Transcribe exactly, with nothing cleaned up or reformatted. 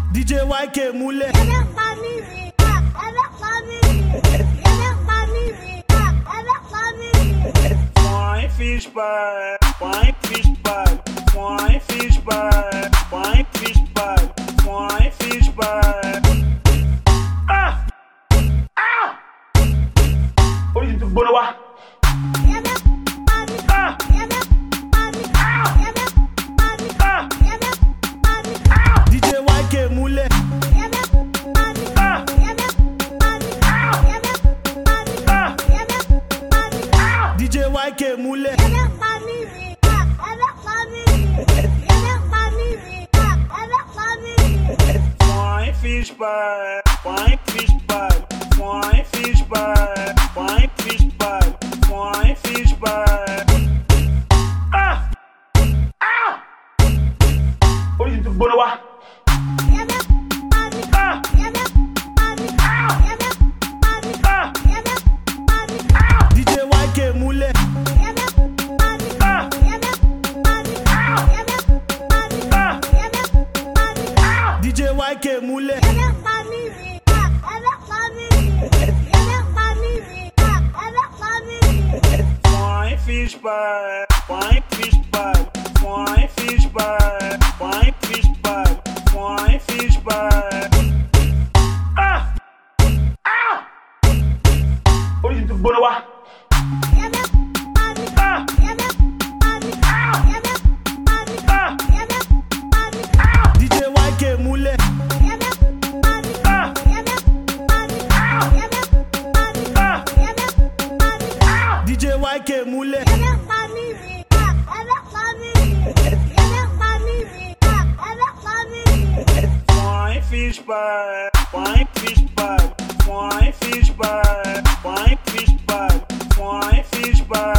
D J Y K múlẹ̀. Ẹ̀rẹ́ pa mí rí, ẹ̀rẹ́ pa mí rí, ẹ̀rẹ́ pa mí rí, ẹ̀rẹ́ pa mí rí. Fine fish pie, fine fish pie, fine fish pie, fine fish pie, fine fish pie. Ah! Ah! Orí ti tún gbóná wá. Ẹ̀rẹ́ pa mí, Ah! ẹ̀rẹ́ pa mí, Ah! ẹ̀rẹ́ pa mí, Ah! ẹ̀rẹ́ pa mí, Ah! D J Y K múlẹ̀. ẹ̀rẹ́ pa mí, Ah! ẹ̀rẹ́ pa mí, Ah! ẹ̀rẹ́ pa mí, Ah! ẹ̀rẹ́ pa mí. Ah! D J Y K múlẹ̀. Ẹ̀rẹ́ pa mí rí, ẹ̀rẹ́ pa mí rí, ẹ̀rẹ́ pa mí rí, ẹ̀rẹ́ pa mí rí. Fine fish pie, fine fish pie, fine fish pie, fine fish pie, fine fish pie. Ah! Ah! Orí ti tún gbóná wá. Ẹ̀rẹ́ pa mí, Ah! ẹ̀rẹ́ pa mí, Ah! ẹ̀rẹ́ pa mí, Ah! ẹ̀rẹ́ pa mí, Ah! D J Y K múlẹ̀. ẹ̀rẹ́ pa mí, Ah! ẹ̀rẹ́ pa mí, Ah! ẹ̀rẹ́ pa mí, Ah! ẹ̀rẹ́ pa mí. Ah! D J Y K múlẹ̀. Ẹ̀rẹ́ pa mí rí, ẹ̀rẹ́ pa mí rí, ẹ̀rẹ́ pa mí rí, ẹ̀rẹ́ pa mí rí. Fine fish pie, fine fish pie, fine fish pie, fine fish pie, fine fish pie. Ah! Ah! Orí ti tún gbóná wá. Ẹ̀rẹ́ pa mí, Ah! ẹ̀rẹ́ pa mí, Ah! ẹ̀rẹ́ pa mí, Ah! ẹ̀rẹ́ pa mí. Ah! D J Y K múlẹ̀. Ẹ̀rẹ́ pa mí, Ah! ẹ̀rẹ́ pa mí, Ah! ẹ̀rẹ́ pa mí, Ah! ẹ̀rẹ́ pa mí. Ah! D J Y K múlẹ̀. Ẹ̀rẹ́ pa mí rí, ẹ̀rẹ́ pa mí rí, ẹ̀rẹ́ pa mí rí, ẹ̀rẹ́ pa mí rí. Fine fish pie, fine fish pie, fine fish pie, fine fish pie, fine fish pie.